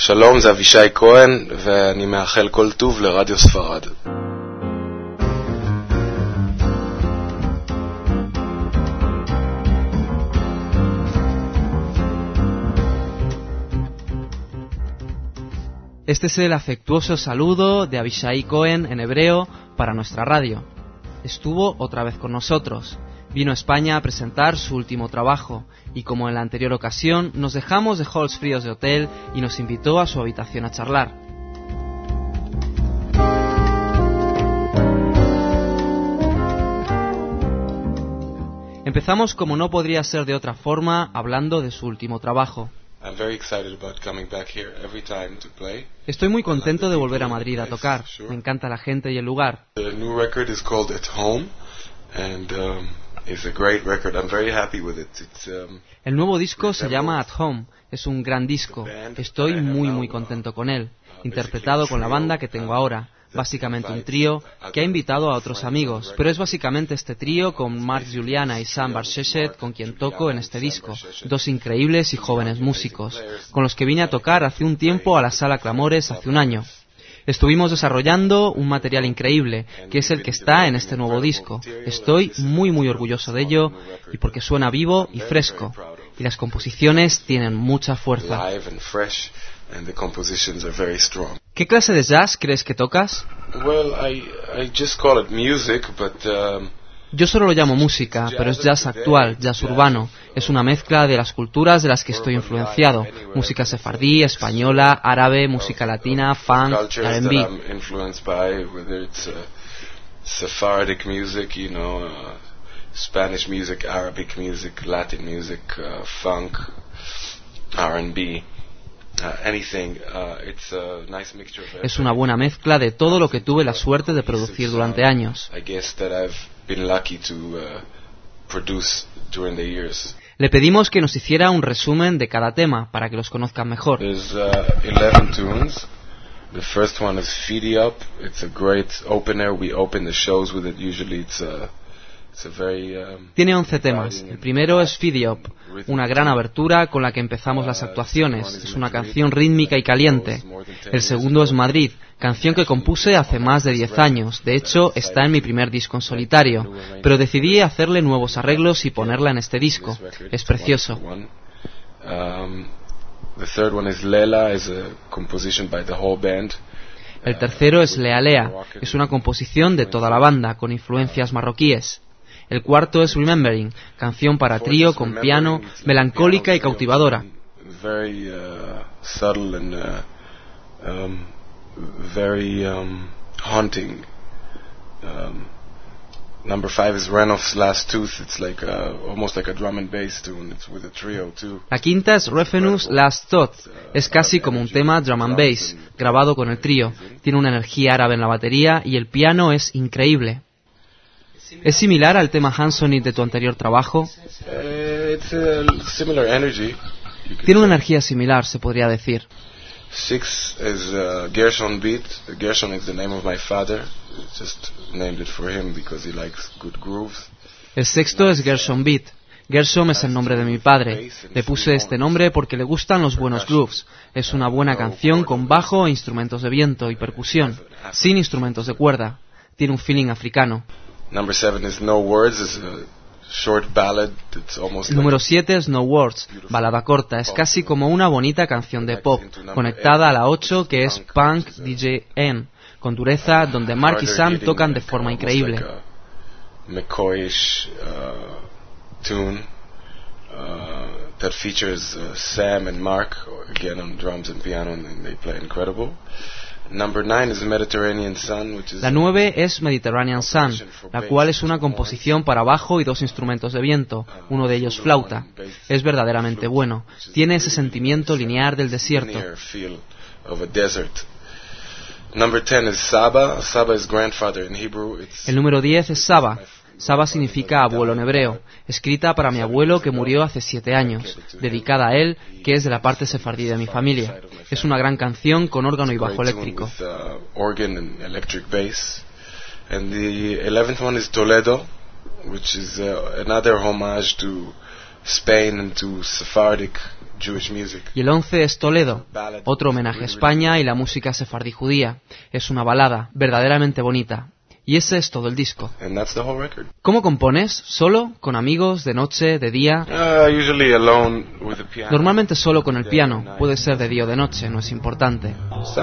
שלום, זה אבישי כהן, ואני מאחל כל טוב לרדיו ספרד. Este es el afectuoso saludo de Avishai Cohen en hebreo para nuestra radio. Estuvo otra vez con nosotros. Vino a España a presentar su último trabajo y, como en la anterior ocasión, nos dejamos de halls fríos de hotel y nos invitó a su habitación a charlar. Empezamos, como no podría ser de otra forma, hablando de su último trabajo. Estoy muy contento de volver a Madrid a tocar. Me encanta la gente y el lugar. El nuevo disco se llama At Home. Es un gran disco. Estoy muy contento con él. Interpretado con la banda que tengo ahora. Básicamente un trío que ha invitado a otros amigos, pero es básicamente este trío con Mark Juliana y Sam Barsheshet con quien toco en este disco, dos increíbles y jóvenes músicos, con los que vine a tocar hace un tiempo a la Sala Clamores hace un año. Estuvimos desarrollando un material increíble, que es el que está en este nuevo disco. Estoy muy orgulloso de ello, y porque suena vivo y fresco, y las composiciones tienen mucha fuerza. ¿Qué clase de jazz crees que tocas? Yo solo lo llamo música, pero es jazz actual, jazz urbano. Es una mezcla de las culturas de las que estoy influenciado. Música sefardí, española, árabe, música latina, funk, R&B. Sephardic music, Spanish music, Arabic music, Latin music, funk, R&B. Es una buena mezcla de todo lo que tuve la suerte de producir durante años. Le pedimos que nos hiciera un resumen de cada tema para que los conozcan mejor. The first one is Feedy Up. It's a great opener. We open the shows with it. Usually it's a very, Tiene 11 temas. El primero es Feedy Up, una gran abertura con la que empezamos las actuaciones. Es una canción rítmica y caliente. El segundo es Madrid, canción que compuse hace más de 10 años. De hecho, está en mi primer disco en solitario, pero decidí hacerle nuevos arreglos y ponerla en este disco. Es precioso. The third one is Lela, is a composition by the whole band. El tercero es Lea Lea, es una composición de toda la banda, con influencias marroquíes. El cuarto es Remembering, canción para trío con piano, melancólica y cautivadora. Very subtle and very haunting. Number 5 is Renoff's Last Tooth. It's like almost like a drum and bass tune. It's with a trio too. La quinta es Refenus Last Tooth. Es casi como un tema drum and bass, grabado con el trío. Tiene una energía árabe en la batería y el piano es increíble. ¿Es similar al tema Hansonite de tu anterior trabajo? It's a similar energy. Tiene una energía similar, se podría decir. 6 is Gershon Beat. Gershon is the name of my father. Just named it for him because he likes good grooves. El sexto es Gershon Beat. Gershom es el nombre de mi padre. Le puse este nombre porque le gustan los buenos grooves. Es una buena canción con bajo e instrumentos de viento y percusión, sin instrumentos de cuerda. Tiene un feeling africano. Number 7 is No Words. It's a short ballad. It's almost El número 7 es No Words, balada corta. Es casi como una bonita canción de pop, conectada a la 8 que es Punk DJ N, con dureza, donde Mark y Sam tocan de forma increíble. McCoyish tune that features Sam and Mark again on drums and piano, and they play incredible. Number 9 is Mediterranean Sun, which is La 9 es Mediterranean Sun, la cual es una composición para bajo y dos instrumentos de viento, uno de ellos flauta. Es verdaderamente bueno. Tiene ese sentimiento lineal del desierto. Number 10 is Saba. Saba is grandfather in Hebrew. El número 10 es Saba. Saba significa abuelo en hebreo, escrita para mi abuelo que murió hace 7 años, dedicada a él, que es de la parte sefardí de mi familia. Es una gran canción con órgano y bajo eléctrico. And the 11th one is Toledo, which is another homage to Spain and to Sephardic Y el 11 es Toledo, otro homenaje a España y la música sefardí judía. Es una balada verdaderamente bonita. Y ese es todo el disco. ¿Cómo compones? ¿Solo? ¿Con amigos? ¿De noche? ¿De día? Normalmente solo con el piano. Puede ser de día o de noche, no es importante.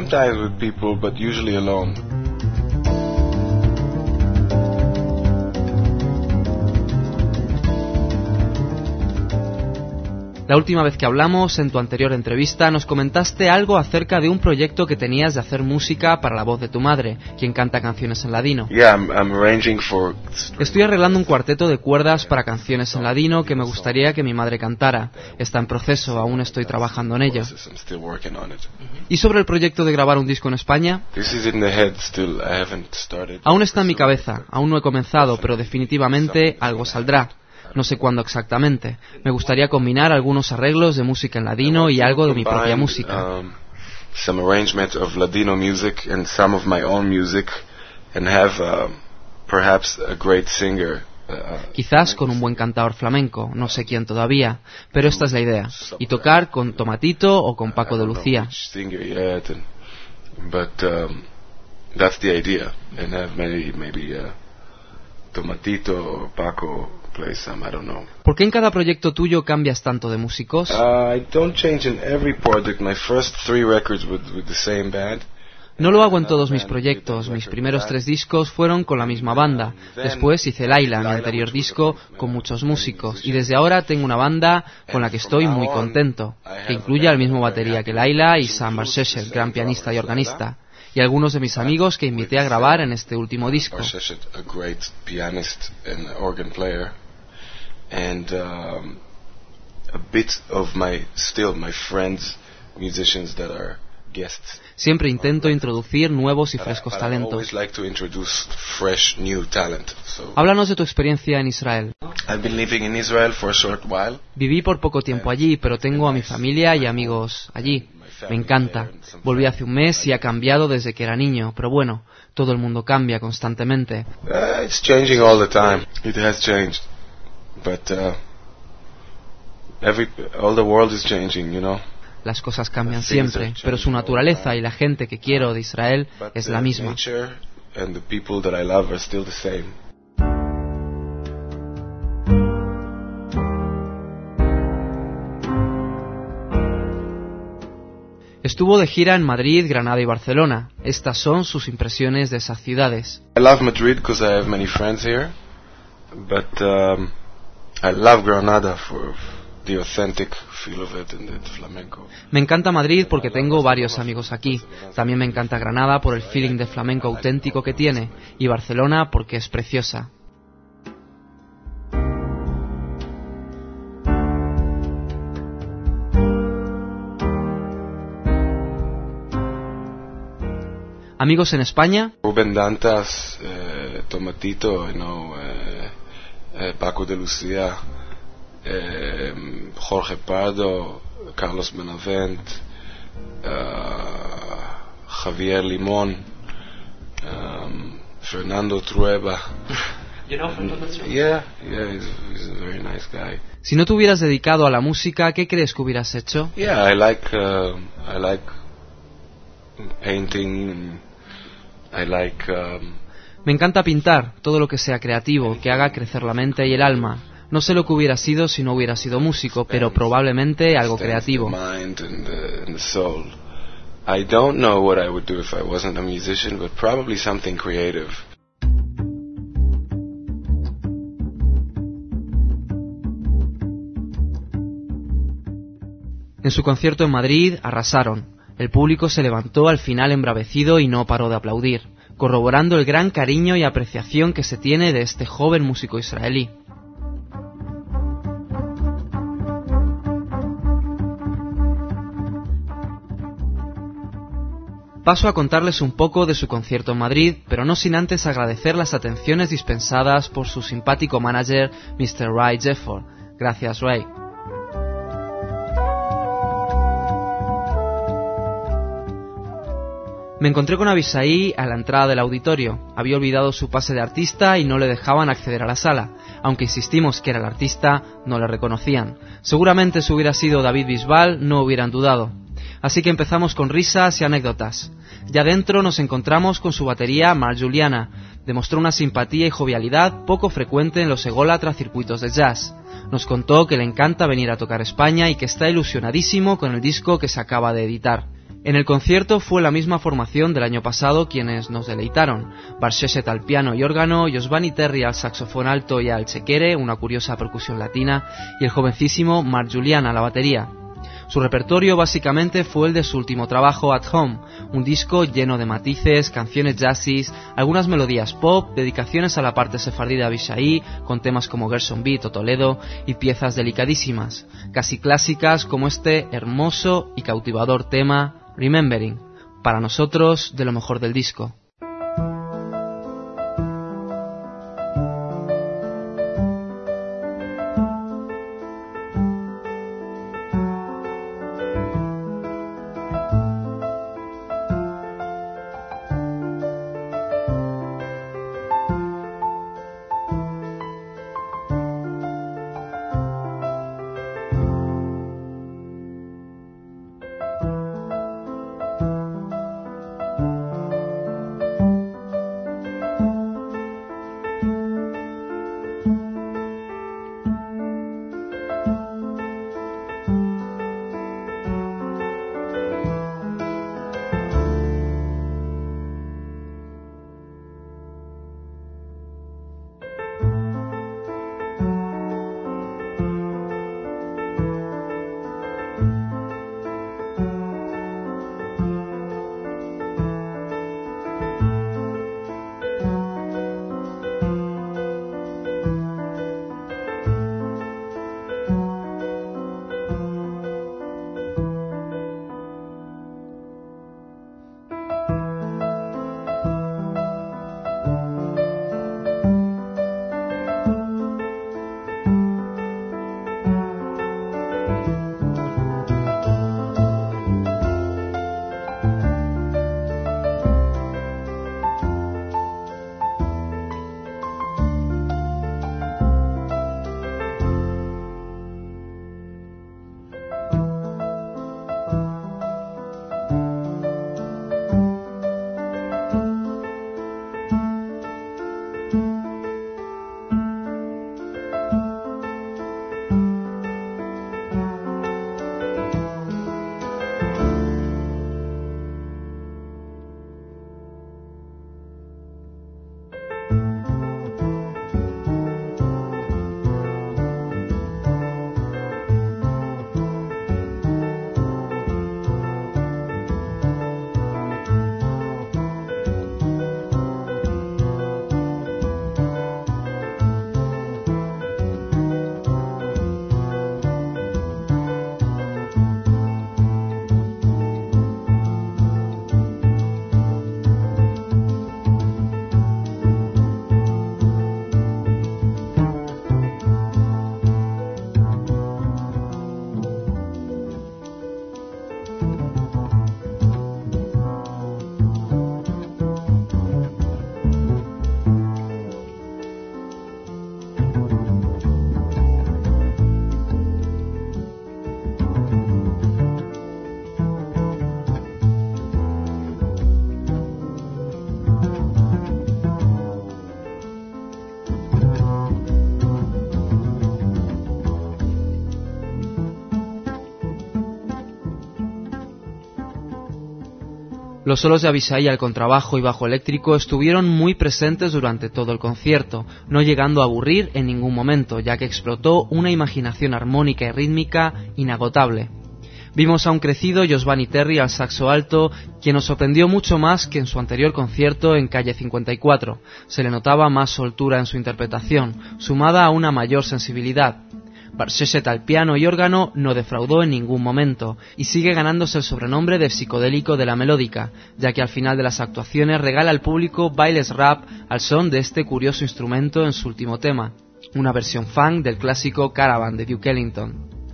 La última vez que hablamos, en tu anterior entrevista, nos comentaste algo acerca de un proyecto que tenías de hacer música para la voz de tu madre, quien canta canciones en ladino. Estoy arreglando un cuarteto de cuerdas para canciones en ladino que me gustaría que mi madre cantara. Está en proceso, aún estoy trabajando en ello. ¿Y sobre el proyecto de grabar un disco en España? Aún está en mi cabeza, aún no he comenzado, pero definitivamente algo saldrá. No sé cuándo exactamente. Me gustaría combinar algunos arreglos de música en ladino y algo de mi propia música. Some arrangement of Ladino music and some of my own music and have perhaps a great singer. Quizás con un buen cantador flamenco, no sé quién todavía, pero esta es la idea. Y tocar con Tomatito o con Paco de Lucía. But that's the idea, and have maybe Tomatito or Paco play some, I don't know. ¿Por qué en cada proyecto tuyo cambias tanto de músicos? I don't change in every project. My first 3 records with the same band. No lo hago en todos mis proyectos. Mis primeros 3 discos fueron con la misma banda. Después hice Laila, mi anterior disco, con muchos músicos. Y desde ahora tengo una banda con la que estoy muy contento, que incluye al mismo batería que Laila y Sam Barsheshet, gran pianista y organista. Y algunos de mis amigos que invité a grabar en este último disco. And a bit of my friends, musicians that are guests. Siempre intento introducir nuevos y frescos talentos. Háblanos de tu experiencia en Israel. Viví por poco tiempo allí, pero tengo a mi familia y amigos allí. Me encanta. Volví hace un mes y ha cambiado desde que era niño, pero bueno, todo el mundo cambia constantemente. It's changing all the time. It has changed. But all the world is changing, you know. Las cosas cambian siempre, pero su naturaleza y la gente que quiero de Israel es la misma. And the people that I love are still the same. Estuvo de gira en Madrid, Granada y Barcelona. Estas son sus impresiones de esas ciudades. I love Madrid because I have many friends here, but I love Granada for the authentic feel of it and the flamenco. Me encanta Madrid porque tengo varios amigos aquí. También me encanta Granada por el feeling de flamenco auténtico que tiene, y Barcelona porque es preciosa. ¿Amigos en España? Rubén Dantas, Tomatito, Paco de Lucía, Jorge Pardo, Carlos Benavent, Javier Limón, Fernando Trueba. You know Fernando Trueba? Yeah, he's a very nice guy. Si no te hubieras dedicado a la música, ¿qué crees que hubieras hecho? Yeah, I like painting. I like. Me encanta pintar, todo lo que sea creativo, que haga crecer la mente y el alma. No sé lo que hubiera sido si no hubiera sido músico, pero probablemente algo creativo. I don't know what I would do if I wasn't a musician, but probably something creative. En su concierto en Madrid arrasaron. El público se levantó al final embravecido y no paró de aplaudir, corroborando el gran cariño y apreciación que se tiene de este joven músico israelí. Paso a contarles un poco de su concierto en Madrid, pero no sin antes agradecer las atenciones dispensadas por su simpático manager, Mr. Ray Jefford. Gracias, Ray. Me encontré con Avishai a la entrada del auditorio. Había olvidado su pase de artista y no le dejaban acceder a la sala. Aunque insistimos que era el artista, no le reconocían. Seguramente si hubiera sido David Bisbal, no hubieran dudado. Así que empezamos con risas y anécdotas. Ya dentro nos encontramos con su batería Mark Juliana. Demostró una simpatía y jovialidad poco frecuente en los ególatras circuitos de jazz. Nos contó que le encanta venir a tocar España y que está ilusionadísimo con el disco que se acaba de editar. En el concierto fue la misma formación del año pasado quienes nos deleitaron. Bar Sheshet al piano y órgano, Giovanni Terry al saxofón alto y al chequere, una curiosa percusión latina, y el jovencísimo Mark Julian a la batería. Su repertorio básicamente fue el de su último trabajo, At Home, un disco lleno de matices, canciones jazzis, algunas melodías pop, dedicaciones a la parte sefardí de Avishai, con temas como Gershon Beat o Toledo, y piezas delicadísimas, casi clásicas como este hermoso y cautivador tema, Remembering, para nosotros de lo mejor del disco. Los solos de Avishai al contrabajo y bajo eléctrico estuvieron muy presentes durante todo el concierto, no llegando a aburrir en ningún momento, ya que explotó una imaginación armónica y rítmica inagotable. Vimos a un crecido Giovanni Terry al saxo alto, quien nos sorprendió mucho más que en su anterior concierto en Calle 54. Se le notaba más soltura en su interpretación, sumada a una mayor sensibilidad. Bar Sheshet al piano y órgano no defraudó en ningún momento y sigue ganándose el sobrenombre de psicodélico de la melódica, ya que al final de las actuaciones regala al público bailes rap al son de este curioso instrumento en su último tema, una versión funk del clásico Caravan de Duke Ellington.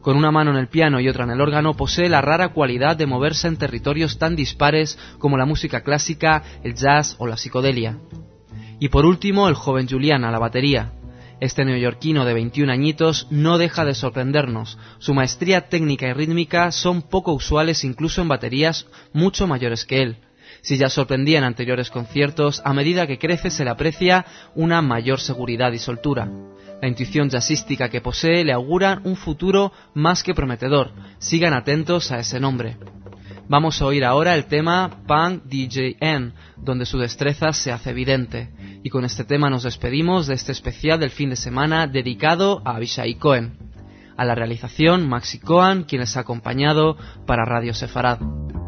Con una mano en el piano y otra en el órgano, posee la rara cualidad de moverse en territorios tan dispares como la música clásica, el jazz o la psicodelia. Y por último, el joven Julian a la batería. Este neoyorquino de 21 añitos no deja de sorprendernos. Su maestría técnica y rítmica son poco usuales incluso en baterías mucho mayores que él. Si ya sorprendía en anteriores conciertos, a medida que crece se le aprecia una mayor seguridad y soltura. La intuición jazzística que posee le augura un futuro más que prometedor. Sigan atentos a ese nombre. Vamos a oír ahora el tema Punk DJN, donde su destreza se hace evidente. Y con este tema nos despedimos de este especial del fin de semana dedicado a Avishai Cohen. A la realización, Maxi Cohen, quien les ha acompañado para Radio Sefarad.